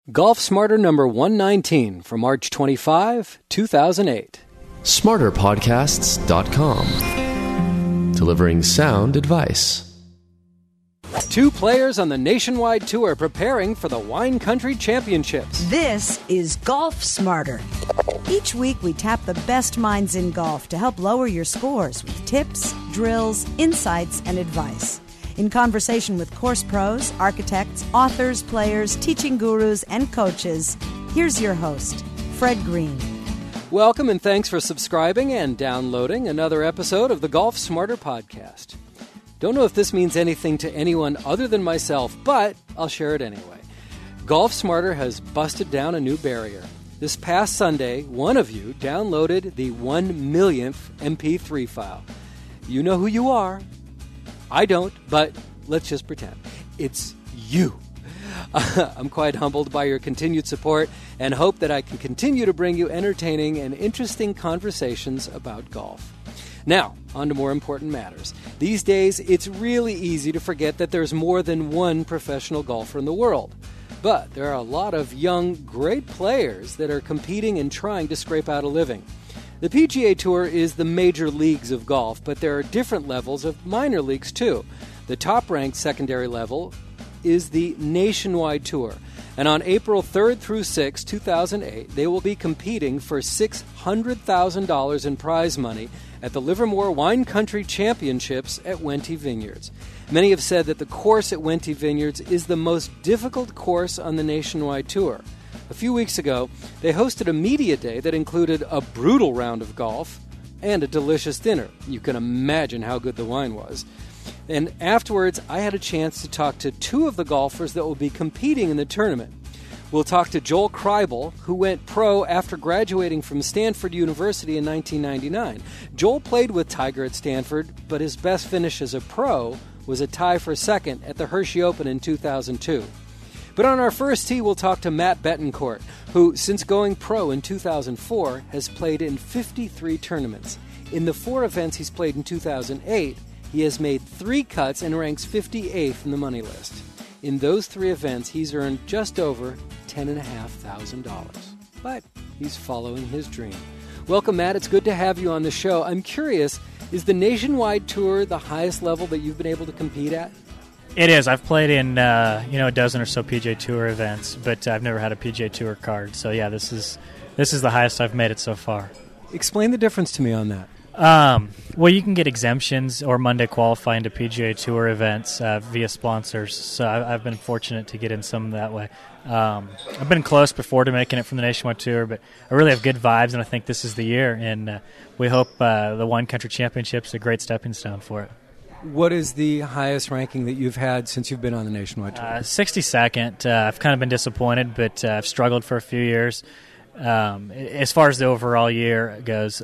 Golf Smarter number 119 for March 25, 2008. SmarterPodcasts.com. Delivering sound advice. Two players on the nationwide tour preparing for the Wine Country Championships. This is Golf Smarter. Each week we tap the best minds in golf to help lower your scores with tips, drills, insights, and advice. In conversation with course pros, architects, authors, players, teaching gurus, and coaches, here's your host, Fred Green. Welcome and thanks for subscribing and downloading another episode of the Golf Smarter podcast. Don't know if this means anything to anyone other than myself, but I'll share it anyway. Golf Smarter has busted down a new barrier. This past Sunday, one of you downloaded the 1 millionth MP3 file. You know who you are. I don't, but let's just pretend. It's you. I'm quite humbled by your continued support and hope that I can continue to bring you entertaining and interesting conversations about golf. Now, on to more important matters. These days, it's really easy to forget that there's more than one professional golfer in the world. But there are a lot of young, great players that are competing and trying to scrape out a living. The PGA Tour is the major leagues of golf, but there are different levels of minor leagues too. The top-ranked secondary level is the Nationwide Tour, and on April 3rd through 6, 2008, they will be competing for $600,000 in prize money at the Livermore Wine Country Championships at Wente Vineyards. Many have said that the course at Wente Vineyards is the most difficult course on the Nationwide Tour. A few weeks ago, they hosted a media day that included a brutal round of golf and a delicious dinner. You can imagine how good the wine was. And afterwards, I had a chance to talk to two of the golfers that will be competing in the tournament. We'll talk to Joel Kreibel, who went pro after graduating from Stanford University in 1999. Joel played with Tiger at Stanford, but his best finish as a pro was a tie for second at the Hershey Open in 2002. But on our first tee, we'll talk to Matt Betancourt, who, since going pro in 2004, has played in 53 tournaments. In the 4 events he's played in 2008, he has made 3 cuts and ranks 58th in the money list. In those 3 events, he's earned just over $10,500. But he's following his dream. Welcome, Matt. It's good to have you on the show. I'm curious, is the Nationwide Tour the highest level that you've been able to compete at? It is. I've played in a dozen or so PGA Tour events, but I've never had a PGA Tour card. So yeah, this is the highest I've made it so far. Explain the difference to me on that. Well, you can get exemptions or Monday qualifying to PGA Tour events via sponsors. So I've been fortunate to get in some that way. I've been close before to making it from the Nationwide Tour, but I really have good vibes, and I think this is the year. And we hope the Wine Country Championships is a great stepping stone for it. What is the highest ranking that you've had since you've been on the Nationwide Tour? 62nd. I've kind of been disappointed, but I've struggled for a few years. As far as the overall year goes,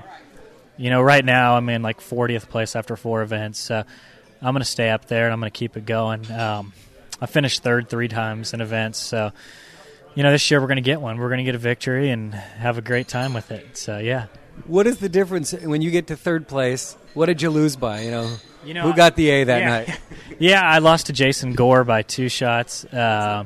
right now I'm in like 40th place after 4 events. So I'm going to stay up there, and I'm going to keep it going. I finished 3rd 3 times in events. So, this year we're going to get one. We're going to get a victory and have a great time with it. So, yeah. What is the difference when you get to 3rd place? What did you lose by, Who got the A that night? Yeah, I lost to Jason Gore by 2 shots, and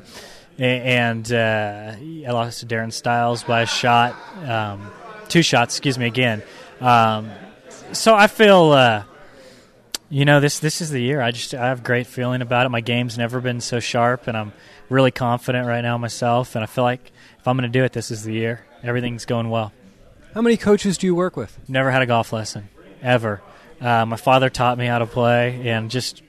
I lost to Darren Stiles by a shot, 2 shots, again. So I feel, this is the year. I have a great feeling about it. My game's never been so sharp, and I'm really confident right now myself, and I feel like if I'm going to do it, this is the year. Everything's going well. How many coaches do you work with? Never had a golf lesson, ever. My father taught me how to play, and just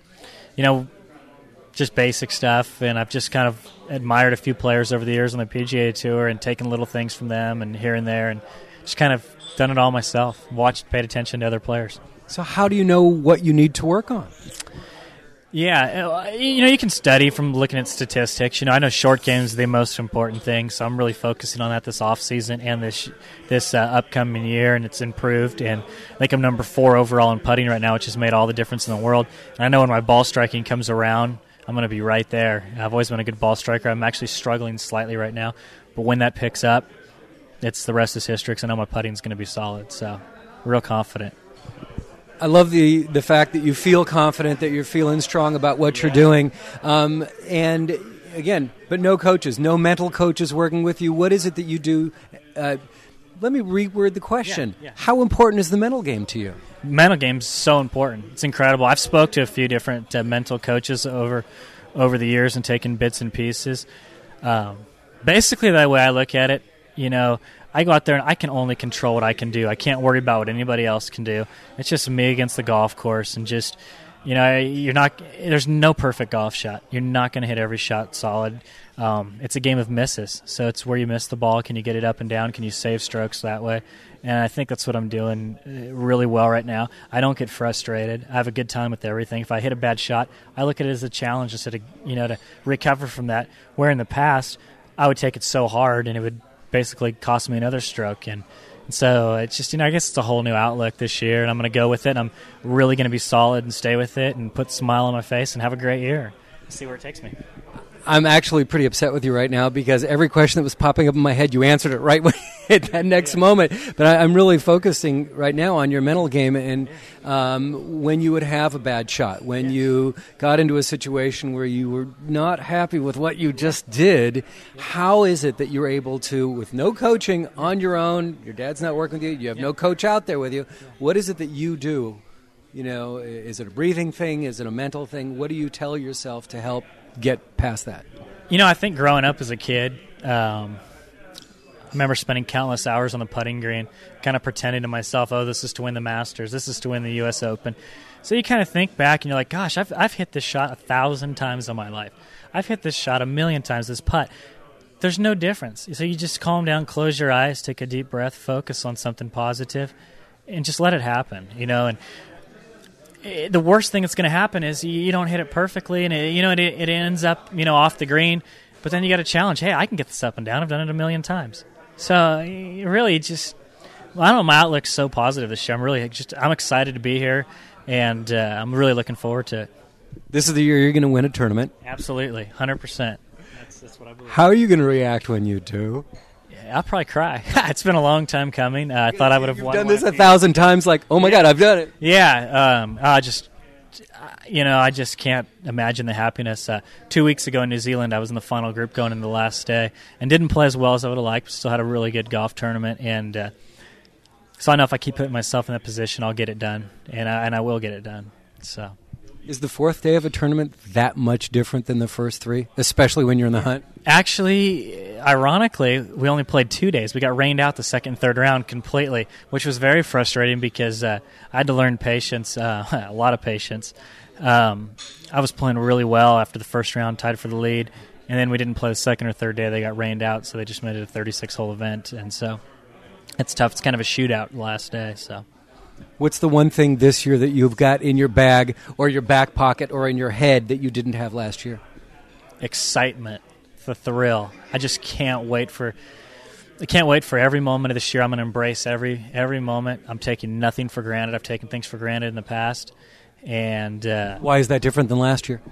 basic stuff. And I've just kind of admired a few players over the years on the PGA Tour and taken little things from them and here and there, and just kind of done it all myself. Paid attention to other players. So how do you know what you need to work on? Yeah, you can study from looking at statistics. I know short game is the most important thing, so I'm really focusing on that this off season and this upcoming year, and it's improved. And I think I'm number 4 overall in putting right now, which has made all the difference in the world. And I know when my ball striking comes around, I'm going to be right there. I've always been a good ball striker. I'm actually struggling slightly right now, but when that picks up, it's the rest is history, because I know my putting's going to be solid. So, real confident. I love the fact that you feel confident, that you're feeling strong about what you're doing. And again, but no coaches, no mental coaches working with you. What is it that you do? Let me reword the question. Yeah. How important is the mental game to you? Mental game's so important. It's incredible. I've spoke to a few different mental coaches over the years and taken bits and pieces. Basically, the way I look at it, I go out there and I can only control what I can do. I can't worry about what anybody else can do. It's just me against the golf course, and just you're not. There's no perfect golf shot. You're not going to hit every shot solid. It's a game of misses, so it's where you miss the ball. Can you get it up and down? Can you save strokes that way? And I think that's what I'm doing really well right now. I don't get frustrated. I have a good time with everything. If I hit a bad shot, I look at it as a challenge instead of to recover from that. Where in the past, I would take it so hard and it would basically cost me another stroke. And so it's just, I guess it's a whole new outlook this year, and I'm going to go with it. I'm really going to be solid and stay with it and put a smile on my face and have a great year. See where it takes me. I'm actually pretty upset with you right now because every question that was popping up in my head, you answered it right at that next moment. But I'm really focusing right now on your mental game and when you would have a bad shot, when you got into a situation where you were not happy with what you just did, how is it that you're able to, with no coaching, on your own, your dad's not working with you, you have no coach out there with you, what is it that you do? Is it a breathing thing? Is it a mental thing? What do you tell yourself to help get past that? I think growing up as a kid, I remember spending countless hours on the putting green, kind of pretending to myself, oh, this is to win the Masters, this is to win the U.S. Open. So you kind of think back and you're like, gosh, I've hit this shot 1,000 times in my life. I've hit this shot 1,000,000 times, this putt. There's no difference. So you just calm down, close your eyes, take a deep breath, focus on something positive, and just let it happen, and the worst thing that's going to happen is you don't hit it perfectly, and it ends up off the green. But then you got a challenge. Hey, I can get this up and down. I've done it 1,000,000 times. So really, just I don't know. My outlook's so positive this year. I'm excited to be here, and I'm really looking forward to it. This is the year you're going to win a tournament. Absolutely, 100%. That's what I believe. How are you going to react when you do? I'll probably cry. It's been a long time coming. I thought I would have won. You've done this 1,000 times, like, oh my God, I've done it. Yeah, I just can't imagine the happiness. 2 weeks ago in New Zealand, I was in the final group going into the last day and didn't play as well as I would have liked, but still had a really good golf tournament. And so I know if I keep putting myself in that position, I'll get it done, and I will get it done. So. Is the fourth day of a tournament that much different than the first three, especially when you're in the hunt? Actually, ironically, we only played 2 days. We got rained out the second and third round completely, which was very frustrating because I had to learn patience, a lot of patience. I was playing really well after the first round, tied for the lead, and then we didn't play the second or third day. They got rained out, so they just made it a 36-hole event, and so it's tough. It's kind of a shootout the last day, so. What's the one thing this year that you've got in your bag or your back pocket or in your head that you didn't have last year? Excitement, the thrill. I just can't wait for every moment of this year. I'm going to embrace every moment. I'm taking nothing for granted. I've taken things for granted in the past. And why is that different than last year?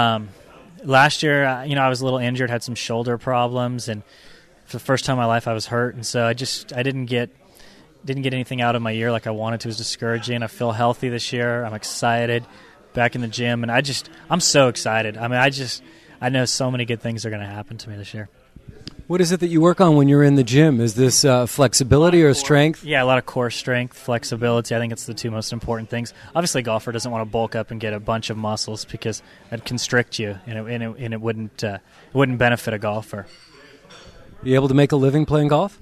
Last year, I was a little injured, had some shoulder problems, and for the first time in my life I was hurt, and so I didn't get anything out of my year like I wanted to. It was discouraging. I feel healthy this year. I'm excited, back in the gym, and I'm so excited. I mean, I know so many good things are going to happen to me this year. What is it that you work on when you're in the gym? Is this flexibility or strength? Yeah, a lot of core strength, flexibility. I think it's the two most important things. Obviously, a golfer doesn't want to bulk up and get a bunch of muscles because that'd constrict you, and it wouldn't benefit a golfer. You able to make a living playing golf?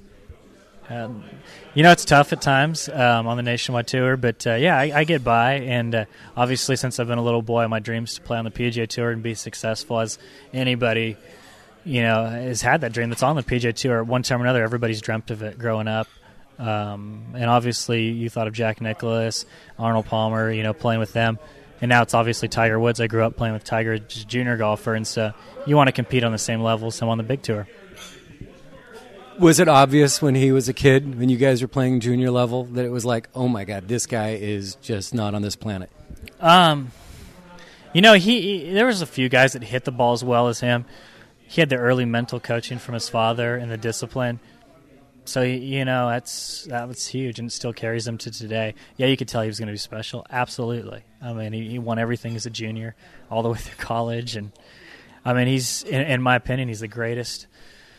It's tough at times on the Nationwide Tour, but I get by. And obviously, since I've been a little boy, my dream is to play on the PGA Tour and be successful, as anybody has had that dream that's on the PGA Tour at one time or another. Everybody's dreamt of it growing up. And obviously, you thought of Jack Nicklaus, Arnold Palmer, playing with them. And now it's obviously Tiger Woods. I grew up playing with Tiger as a junior golfer, and so you want to compete on the same level as him on the big tour. Was it obvious when he was a kid, when you guys were playing junior level, that it was like, oh my God, this guy is just not on this planet? There was a few guys that hit the ball as well as him. He had the early mental coaching from his father and the discipline. So, that was huge, and it still carries him to today. Yeah, you could tell he was going to be special. Absolutely. I mean, he won everything as a junior all the way through college, and I mean, he's, in my opinion, he's the greatest.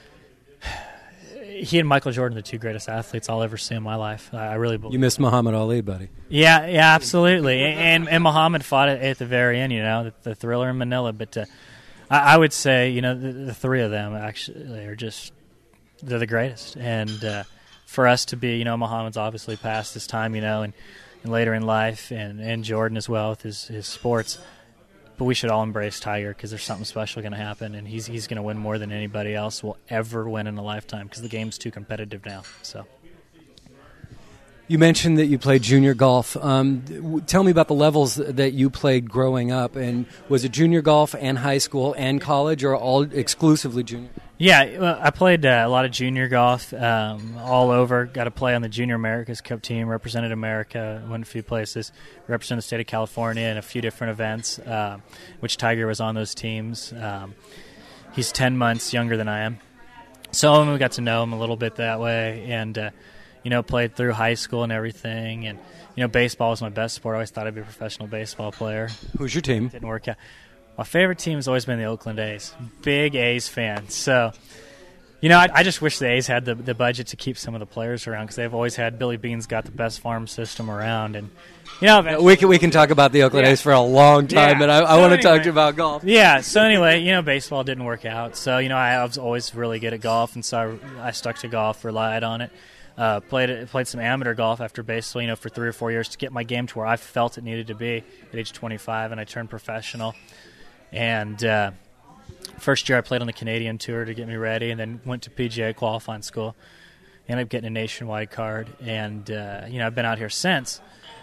He and Michael Jordan are the two greatest athletes I'll ever see in my life. I really believe. You missed Muhammad Ali, buddy. Yeah, absolutely. And Muhammad fought it at the very end, the Thriller in Manila. But I would say, the three of them actually are just, they're the greatest. And for us to be, Muhammad's obviously past his time, and later in life, and Jordan as well with his sports. But we should all embrace Tiger because there's something special going to happen, and he's going to win more than anybody else will ever win in a lifetime because the game's too competitive now. So, you mentioned that you played junior golf. Tell me about the levels that you played growing up, and was it junior golf and high school and college, or all exclusively junior? Yeah, I played a lot of junior golf all over. Got to play on the Junior Americas Cup team, represented America, went a few places, represented the state of California in a few different events, which Tiger was on those teams. He's 10 months younger than I am. So we got to know him a little bit that way, and, played through high school and everything. And, baseball was my best sport. I always thought I'd be a professional baseball player. Who's your team? Didn't work out. My favorite team has always been the Oakland A's. Big A's fan. So, I just wish the A's had the budget to keep some of the players around because they've always had Billy Bean's got the best farm system around. And, we can talk about the Oakland A's for a long time, but I want to talk to you about golf. Yeah, so anyway, baseball didn't work out. So, I was always really good at golf, and so I stuck to golf, relied on it. Played some amateur golf after baseball, for 3 or 4 years to get my game to where I felt it needed to be at age 25, and I turned professional. And first year I played on the Canadian Tour to get me ready, and then went to PGA qualifying school. Ended up getting a nationwide card, and I've been out here since.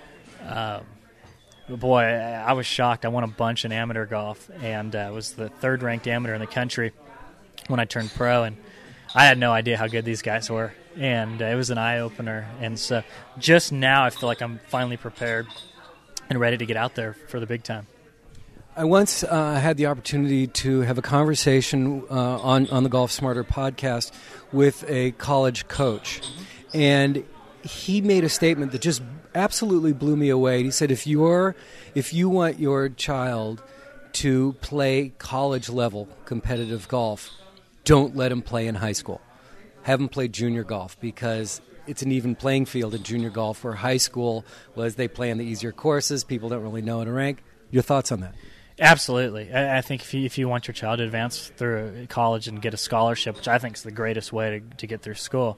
Boy, I was shocked. I won a bunch in amateur golf, and was the third-ranked amateur in the country when I turned pro, and I had no idea how good these guys were, and it was an eye-opener. And so just now I feel like I'm finally prepared and ready to get out there for the big time. I once had the opportunity to have a conversation on the Golf Smarter podcast with a college coach, and he made a statement that just absolutely blew me away. He said, if you want your child to play college-level competitive golf, don't let him play in high school. Have him play junior golf because it's an even playing field in junior golf where high school was they play on the easier courses, people don't really know how to rank. Your thoughts on that? Absolutely. I think if you want your child to advance through college and get a scholarship, which I think is the greatest way to get through school.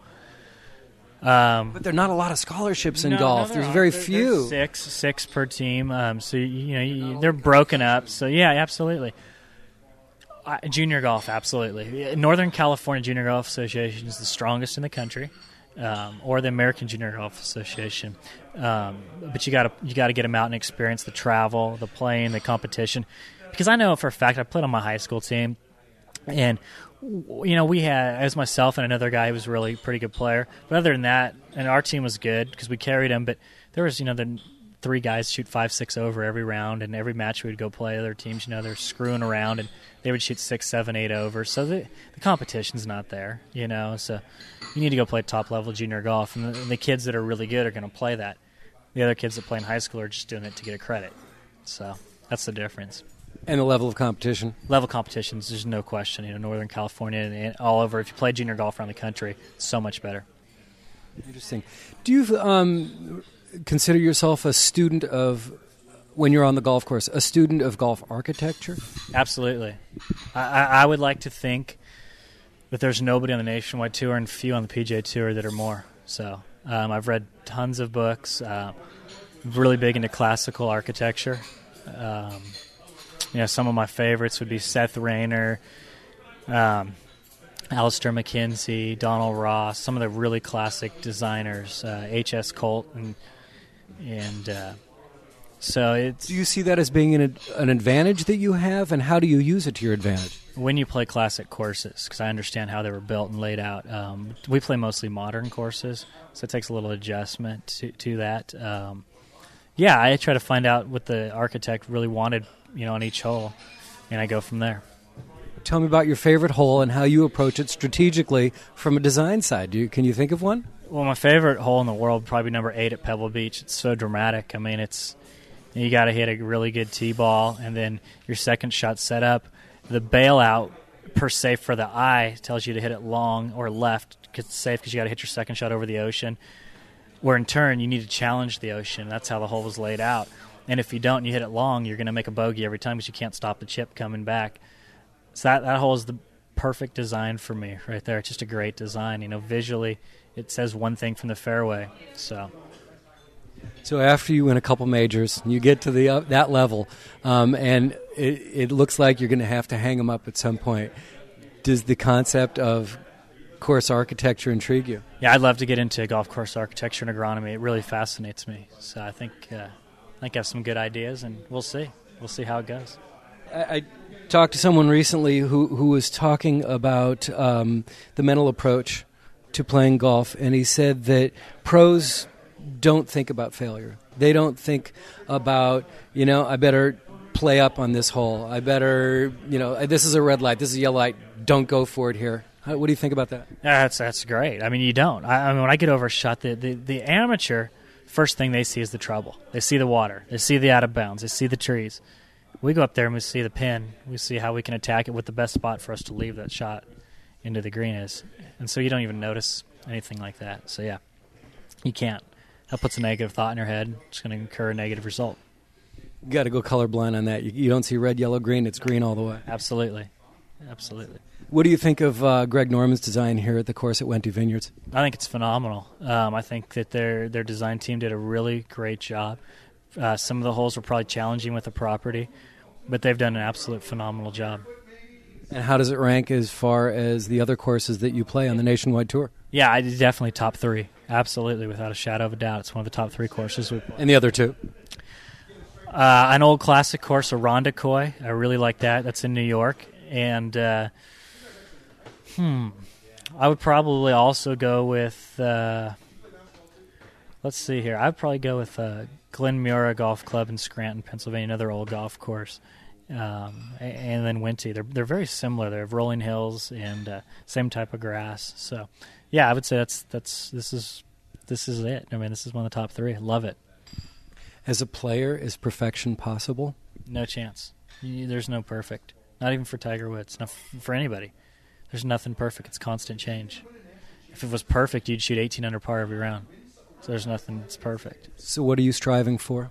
But there are not a lot of scholarships in golf. There's very few. There's six per team. So they're broken up. So yeah, absolutely. Junior golf, absolutely. Northern California Junior Golf Association is the strongest in the country, or the American Junior Golf Association. But you got to get them out and experience the travel, the playing, the competition. Because I know for a fact I played on my high school team, and we had, as myself and another guy who was really a pretty good player. But other than that, and our team was good because we carried him. But there was the 3 guys shoot 5-6 over every round, and every match we'd go play other teams. They're screwing around, and they would shoot 6, 7, 8 over. So the competition's not there. So you need to go play top level junior golf, and the kids that are really good are going to play that. The other kids that play in high school are just doing it to get a credit. So that's the difference. And the level of competition? Level competitions, there's no question. Northern California and all over. If you play junior golf around the country, it's so much better. Interesting. Do you consider yourself a student of, when you're on the golf course, a student of golf architecture? Absolutely. I would like to think that there's nobody on the Nationwide Tour and few on the PGA Tour that are more. So I've read tons of books. Really big into classical architecture. Some of my favorites would be Seth Rayner, Alistair McKenzie, Donald Ross, some of the really classic designers, H.S. Colt, and so it's. Do you see that as being an advantage that you have, and how do you use it to your advantage? When you play classic courses, because I understand how they were built and laid out. We play mostly modern courses, so it takes a little adjustment to that. I try to find out what the architect really wanted, on each hole, and I go from there. Tell me about your favorite hole and how you approach it strategically from a design side. Can you think of one? Well, my favorite hole in the world would probably be number 8 at Pebble Beach. It's so dramatic. You got to hit a really good tee ball, and then your second shot set up, The bailout, per se, for the eye tells you to hit it long or left. It's safe because you got to hit your second shot over the ocean. Where in turn, you need to challenge the ocean. That's how the hole was laid out. And if you don't and you hit it long, you're going to make a bogey every time because you can't stop the chip coming back. So that hole is the perfect design for me right there. It's just a great design. Visually, it says one thing from the fairway. So after you win a couple majors, you get to that level, and it looks like you're going to have to hang them up at some point. Does the concept of course architecture intrigue you? Yeah, I'd love to get into golf course architecture and agronomy. It really fascinates me. So I think I have some good ideas, and we'll see. We'll see how it goes. I talked to someone recently who was talking about the mental approach to playing golf, and he said that pros don't think about failure. They don't think about, I better play up on this hole. I better, this is a red light, this is a yellow light, don't go for it here. What do you think about that? That's great. I mean, you don't. I mean, when I get over a shot, the amateur, first thing they see is the trouble. They see the water. They see the out of bounds. They see the trees. We go up there and we see the pin. We see how we can attack it, what the best spot for us to leave that shot into the green is. And so you don't even notice anything like that. So, yeah, you can't. That puts a negative thought in your head. It's going to incur a negative result. You got to go colorblind on that. You don't see red, yellow, green. It's green all the way. Absolutely. What do you think of Greg Norman's design here at the course at Wente Vineyards? I think it's phenomenal. I think that their design team did a really great job. Some of the holes were probably challenging with the property, but they've done an absolute phenomenal job. And how does it rank as far as the other courses that you play on the Nationwide Tour? Yeah, I definitely top 3. Absolutely, without a shadow of a doubt. It's one of the top 3 courses we play. And the other 2? An old classic course, Irondequoit. I really like that. That's in New York. And I would probably also go with, let's see here. I'd probably go with Glen Mura Golf Club in Scranton, Pennsylvania, another old golf course. And then Wente. They're very similar. They have rolling hills and same type of grass. So, yeah, I would say this is it. I mean, this is one of the top 3. I love it. As a player, is perfection possible? No chance. There's no perfect. Not even for Tiger Woods. Not for anybody. There's nothing perfect. It's constant change. If it was perfect, you'd shoot 18 under par every round. So there's nothing that's perfect. So what are you striving for?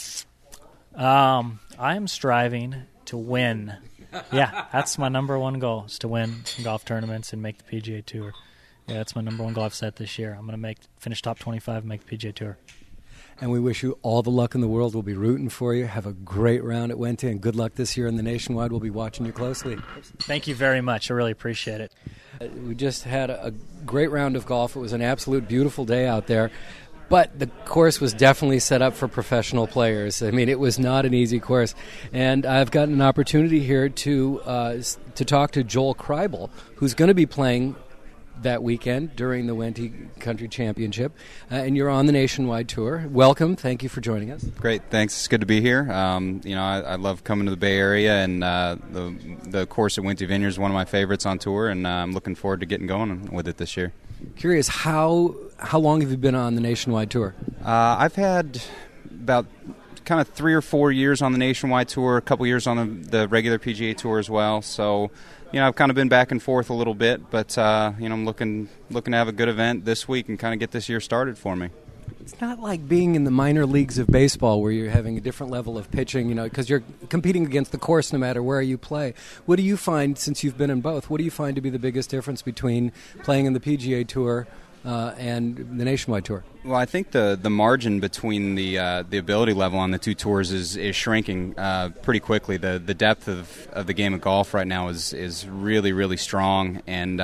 I am striving to win. Yeah, that's my number one goal, is to win some golf tournaments and make the PGA Tour. Yeah, that's my number one goal I've set this year. I'm going to finish top 25 and make the PGA Tour. And we wish you all the luck in the world. We'll be rooting for you. Have a great round at Wente, and good luck this year in the Nationwide. We'll be watching you closely. Thank you very much. I really appreciate it. We just had a great round of golf. It was an absolute beautiful day out there. But the course was definitely set up for professional players. I mean, it was not an easy course. And I've gotten an opportunity here to talk to Joel Kreibel, who's going to be playing that weekend during the Wente Country Championship, and you're on the Nationwide Tour. Welcome. Thank you for joining us. Great. Thanks. It's good to be here. I love coming to the Bay Area, and the course at Wente Vineyards is one of my favorites on tour, and I'm looking forward to getting going with it this year. Curious, how long have you been on the Nationwide Tour? I've had about kind of 3 or 4 years on the Nationwide Tour, a couple years on the regular PGA Tour as well, so I've kind of been back and forth a little bit, but I'm looking to have a good event this week and kind of get this year started for me. It's not like being in the minor leagues of baseball where you're having a different level of pitching, because you're competing against the course no matter where you play. What do you find, since you've been in both, what do you find to be the biggest difference between playing in the PGA Tour and the Nationwide Tour? Well, I think the margin between the ability level on the two tours is shrinking pretty quickly. The depth of the game of golf right now is really, really strong, and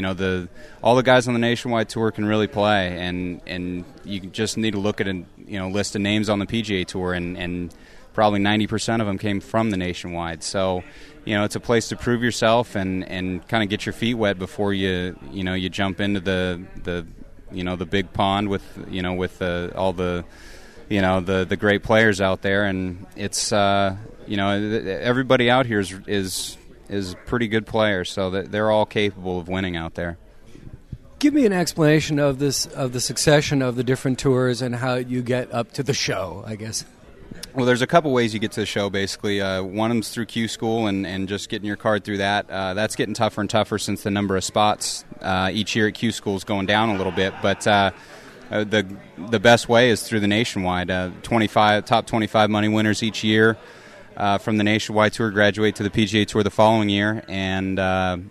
all the guys on the Nationwide Tour can really play, and you just need to look at a list of names on the PGA Tour, and probably 90% of them came from the Nationwide. So it's a place to prove yourself and kind of get your feet wet before you jump into the big pond with all the the great players out there, and it's everybody out here is pretty good players, so that they're all capable of winning out there. Give me an explanation of the succession of the different tours and how you get up to the show, I guess. Well, there's a couple ways you get to the show, basically. One of them's through Q School and just getting your card through that. That's getting tougher and tougher since the number of spots each year at Q School is going down a little bit. But the best way is through the Nationwide. Top 25 money winners each year from the Nationwide Tour graduate to the PGA Tour the following year. And,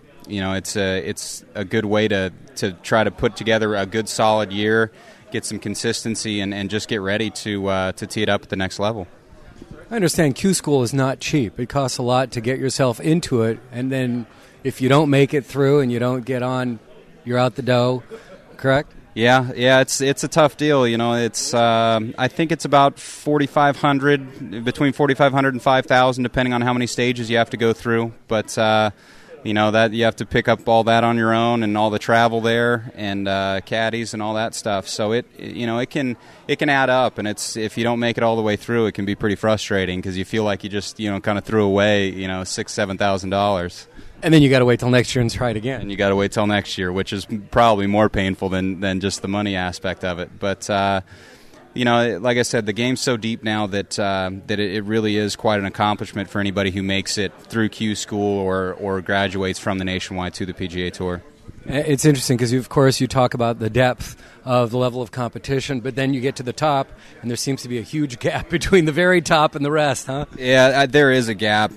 it's a good way to try to put together a good, solid year, get some consistency, and just get ready to tee it up at the next level. I understand Q School is not cheap. It costs a lot to get yourself into it, and then if you don't make it through and you don't get on, you're out the dough, correct? Yeah, it's a tough deal. It's I think it's about $4,500, between $4,500 and $5,000, depending on how many stages you have to go through. But that you have to pick up all that on your own, and all the travel there, and caddies and all that stuff. So it can add up, and if you don't make it all the way through, it can be pretty frustrating because you feel like you just kind of threw away $6,000-$7,000. And then you got to wait till next year and try it again. And you got to wait till next year, which is probably more painful than just the money aspect of it. But like I said, the game's so deep now that it really is quite an accomplishment for anybody who makes it through Q School or graduates from the Nationwide to the PGA Tour. It's interesting because, of course, you talk about the depth of the level of competition, but then you get to the top, and there seems to be a huge gap between the very top and the rest, huh? Yeah, there is a gap,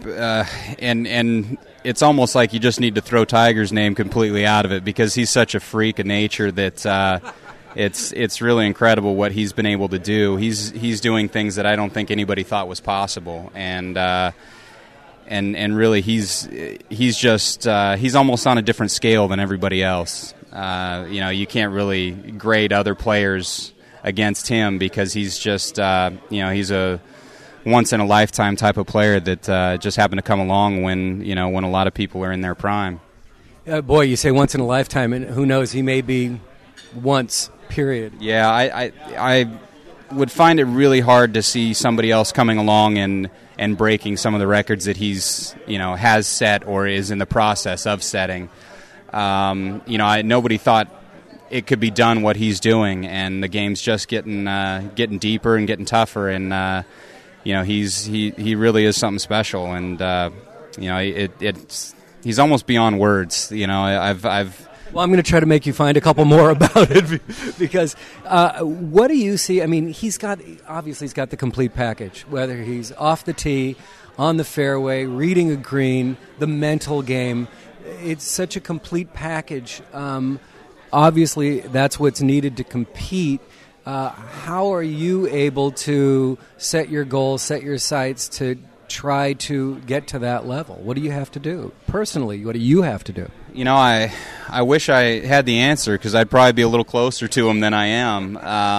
and it's almost like you just need to throw Tiger's name completely out of it because he's such a freak of nature that it's really incredible what he's been able to do. He's doing things that I don't think anybody thought was possible, and really he's almost on a different scale than everybody else. You can't really grade other players against him because he's just he's a once in a lifetime type of player that just happened to come along when a lot of people are in their prime. Boy, you say once in a lifetime, and who knows, he may be once. Period. Yeah, I would find it really hard to see somebody else coming along and breaking some of the records that he's has set or is in the process of setting. Nobody thought it could be done what he's doing, and the game's just getting deeper and getting tougher, and he really is something special, and he's almost beyond words. Well, I'm going to try to make you find a couple more about it because what do you see? I mean, he's got the complete package, whether he's off the tee, on the fairway, reading a green, the mental game. It's such a complete package. Obviously, that's what's needed to compete. How are you able to set your goals, set your sights to try to get to that level? What do you have to do? Personally, what do you have to do? I wish I had the answer because I'd probably be a little closer to him than I am.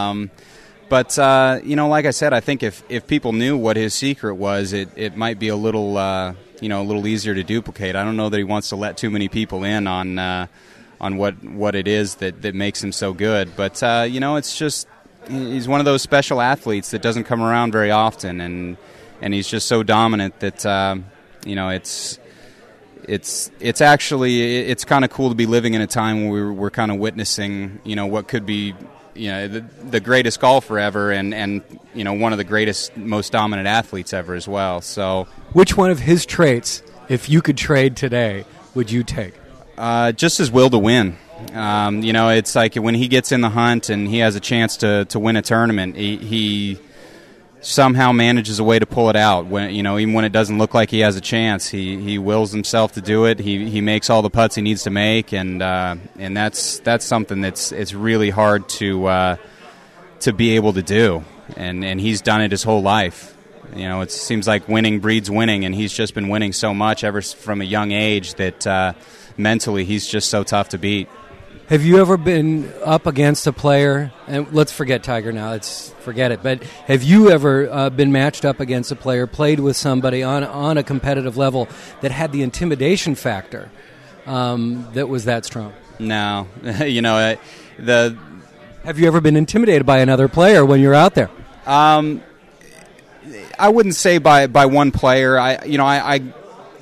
But like I said, I think if people knew what his secret was, it might be a little easier to duplicate. I don't know that he wants to let too many people in on what it is that makes him so good. But it's just he's one of those special athletes that doesn't come around very often, and he's just so dominant that it's actually kind of cool to be living in a time where we're kind of witnessing what could be the greatest golfer ever and one of the greatest, most dominant athletes ever as well. So which one of his traits, if you could trade today, would you take? Just his will to win. It's like when he gets in the hunt and he has a chance to win a tournament, he somehow manages a way to pull it out. When even when it doesn't look like he has a chance, he wills himself to do it. He makes all the putts he needs to make, and that's something it's really hard to be able to do. And he's done it his whole life. It seems like winning breeds winning, and he's just been winning so much ever from a young age that mentally he's just so tough to beat. Have you ever been up against a player, and let's forget Tiger now, forget it, but have you ever been matched up against a player, played with somebody on a competitive level that had the intimidation factor that was that strong? No. Have you ever been intimidated by another player when you're out there? I wouldn't say by one player.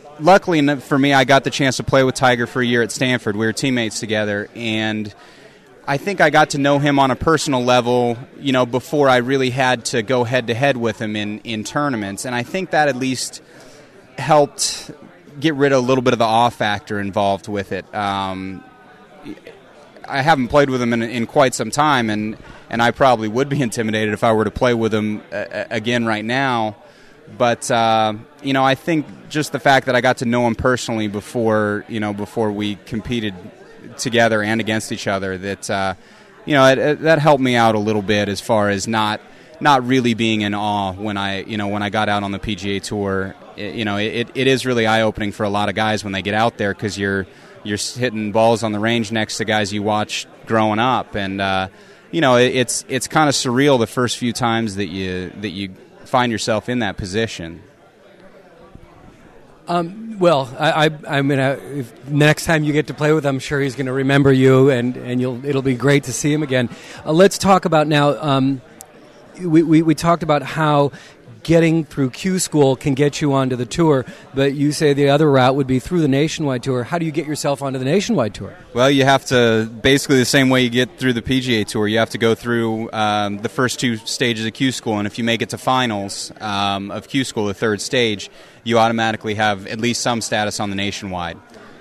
Luckily for me, I got the chance to play with Tiger for a year at Stanford. We were teammates together, and I think I got to know him on a personal level, before I really had to go head-to-head with him in tournaments. And I think that at least helped get rid of a little bit of the awe factor involved with it. I haven't played with him in quite some time, and I probably would be intimidated if I were to play with him again right now. But, I think just the fact that I got to know him personally before we competed together and against each other, that that helped me out a little bit as far as not really being in awe when I got out on the PGA Tour. It is really eye-opening for a lot of guys when they get out there, because you're hitting balls on the range next to guys you watched growing up, and it's kind of surreal the first few times that you find yourself in that position. Well, I'm gonna. If next time you get to play with him, I'm sure he's going to remember you, and it'll be great to see him again. Let's talk about now. We talked about how getting through Q School can get you onto the tour, but you say the other route would be through the Nationwide Tour. How do you get yourself onto the Nationwide Tour? Well, you have to, basically the same way you get through the PGA Tour, you have to go through the first two stages of Q School, and if you make it to finals of Q School, the third stage, you automatically have at least some status on the Nationwide.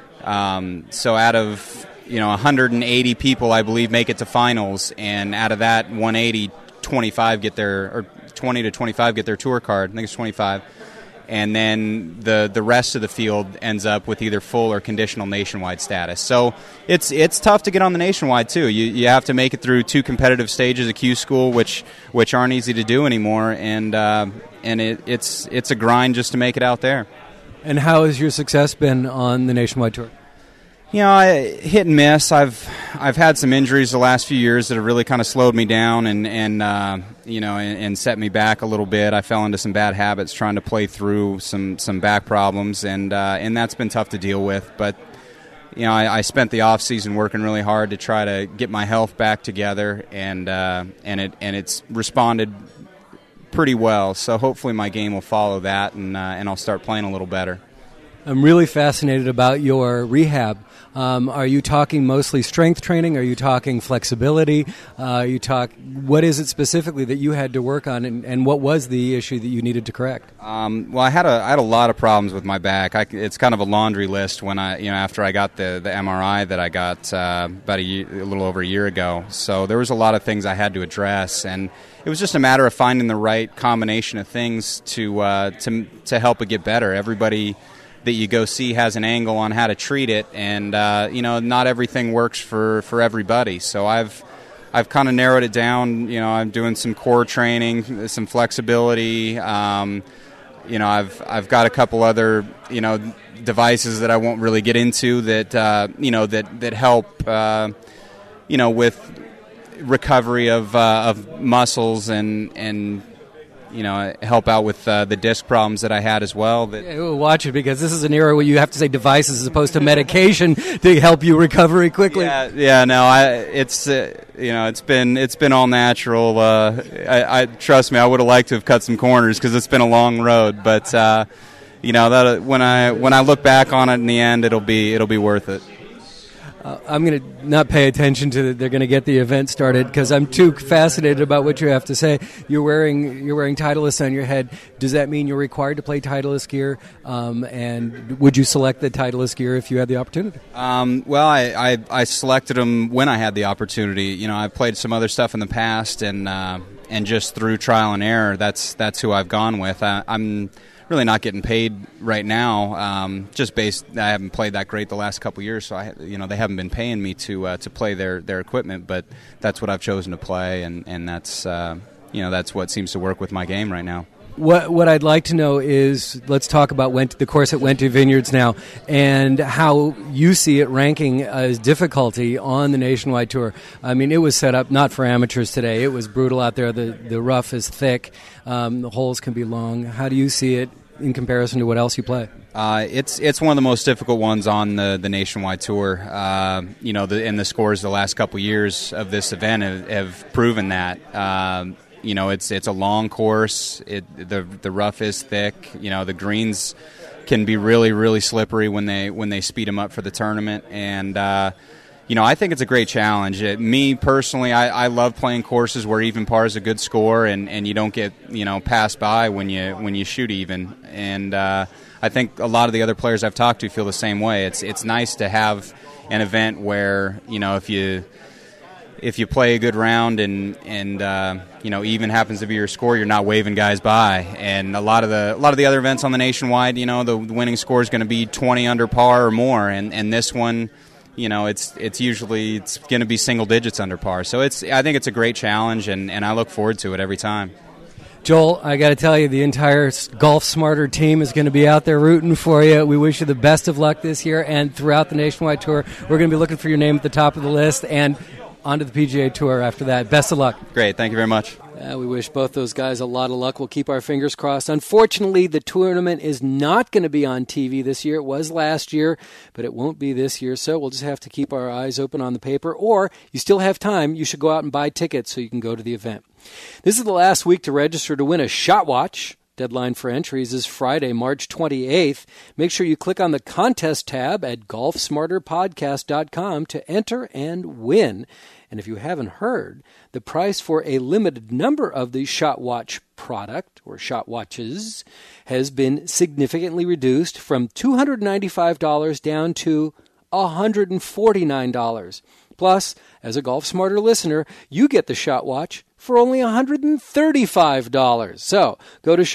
So out of 180 people, I believe, make it to finals, and out of that 180, 25 get their, or 20 to 25 get their tour card. I think it's 25. And then the rest of the field ends up with either full or conditional Nationwide status. So it's tough to get on the Nationwide too. You have to make it through two competitive stages of Q School, which aren't easy to do anymore, and it's a grind just to make it out there. And how has your success been on the Nationwide Tour? Hit and miss. I've had some injuries the last few years that have really kind of slowed me down and set me back a little bit. I fell into some bad habits trying to play through some back problems, and that's been tough to deal with. But I spent the off season working really hard to try to get my health back together, and it's responded pretty well. So hopefully my game will follow that, and I'll start playing a little better. I'm really fascinated about your rehab. Are you talking mostly strength training? Are you talking flexibility? What is it specifically that you had to work on, and what was the issue that you needed to correct? Well, I had a lot of problems with my back. It's kind of a laundry list when after I got the MRI that I got about a little over a year ago. So there was a lot of things I had to address, and it was just a matter of finding the right combination of things to help it get better. Everybody that you go see has an angle on how to treat it, and not everything works for everybody. So I've kind of narrowed it down. I'm doing some core training, some flexibility. I've got a couple other devices that I won't really get into that that help with recovery of muscles and help out with the disc problems that I had as well. Watch it, because this is an era where you have to say devices as opposed to medication to help you recover quickly. It's been all natural. I trust me, I would have liked to have cut some corners because it's been a long road. But that when I look back on it in the end, it'll be worth it. I'm going to not pay attention to they're going to get the event started because I'm too fascinated about what you have to say. You're wearing Titleist on your head. Does that mean you're required to play Titleist gear? And would you select the Titleist gear if you had the opportunity? Well, I selected them when I had the opportunity. I've played some other stuff in the past, and just through trial and error, that's who I've gone with. I'm really not getting paid right now. I haven't played that great the last couple of years, so they haven't been paying me to play their equipment. But that's what I've chosen to play, and that's that's what seems to work with my game right now. What I'd like to know is, let's talk about the course at Wente Vineyards now, and how you see it ranking as difficulty on the Nationwide Tour. I mean, it was set up not for amateurs today. It was brutal out there. The rough is thick. The holes can be long. How do you see it in comparison to what else you play? It's one of the most difficult ones on the Nationwide Tour. And the scores the last couple years of this event have proven that. It's a long course. The rough is thick. The greens can be really, really slippery when they speed them up for the tournament. And I think it's a great challenge. Me personally, I love playing courses where even par is a good score, and you don't get passed by when you shoot even. And I think a lot of the other players I've talked to feel the same way. It's nice to have an event where if you play a good round and even happens to be your score, you're not waving guys by. And a lot of the other events on the Nationwide, the winning score is going to be 20 under par or more, and this one, it's usually going to be single digits under par. So I think it's a great challenge, and I look forward to it every time. Joel, I got to tell you, the entire Golf Smarter team is going to be out there rooting for you. We wish you the best of luck this year and throughout the Nationwide Tour. We're going to be looking for your name at the top of the list and onto the PGA Tour after that. Best of luck. Great. Thank you very much. We wish both those guys a lot of luck. We'll keep our fingers crossed. Unfortunately, the tournament is not going to be on TV this year. It was last year, but it won't be this year, so we'll just have to keep our eyes open on the paper. Or, you still have time. You should go out and buy tickets so you can go to the event. This is the last week to register to win a Shot Watch. Deadline for entries is Friday, March 28th. Make sure you click on the contest tab at golfsmarterpodcast.com to enter and win. And if you haven't heard, the price for a limited number of the Shot Watch product, or Shot Watches, has been significantly reduced from $295 down to $149. Plus, as a Golf Smarter listener, you get the Shot Watch for only $135. So, go to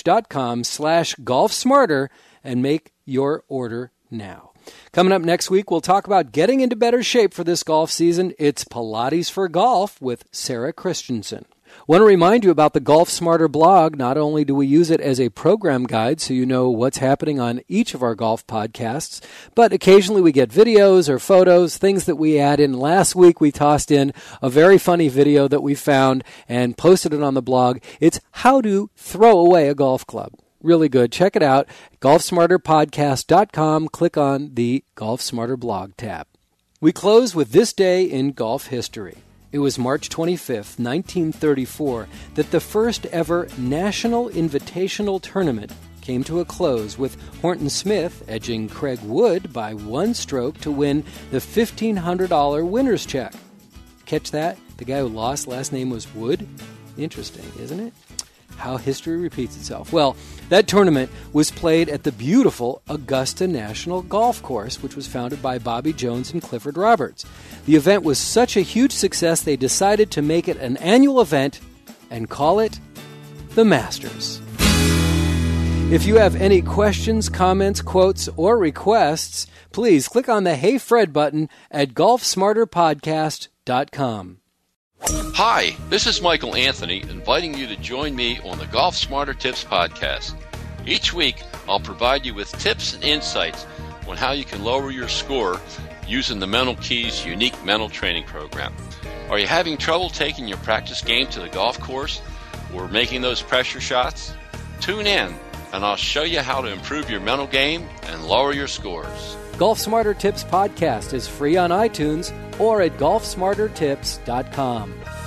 shotwatch.com/golfsmarter and make your order now. Coming up next week, we'll talk about getting into better shape for this golf season. It's Pilates for Golf with Sarah Christensen. Want to remind you about the Golf Smarter blog. Not only do we use it as a program guide so you know what's happening on each of our golf podcasts, but occasionally we get videos or photos, things that we add in. Last week we tossed in a very funny video that we found and posted it on the blog. It's how to throw away a golf club. Really good. Check it out. golfsmarterpodcast.com. Click on the Golf Smarter blog tab. We close with this day in golf history. It was March 25th, 1934, that the first ever National Invitational Tournament came to a close, with Horton Smith edging Craig Wood by one stroke to win the $1,500 winner's check. Catch that? The guy who lost, last name was Wood? Interesting, isn't it? How history repeats itself. Well, that tournament was played at the beautiful Augusta National Golf Course, which was founded by Bobby Jones and Clifford Roberts. The event was such a huge success, they decided to make it an annual event and call it the Masters. If you have any questions, comments, quotes, or requests, please click on the Hey Fred button at golfsmarterpodcast.com. Hi, this is Michael Anthony, inviting you to join me on the Golf Smarter Tips podcast. Each week, I'll provide you with tips and insights on how you can lower your score using the Mental Keys unique mental training program. Are you having trouble taking your practice game to the golf course or making those pressure shots? Tune in, and I'll show you how to improve your mental game and lower your scores. Golf Smarter Tips podcast is free on iTunes or at golfsmartertips.com.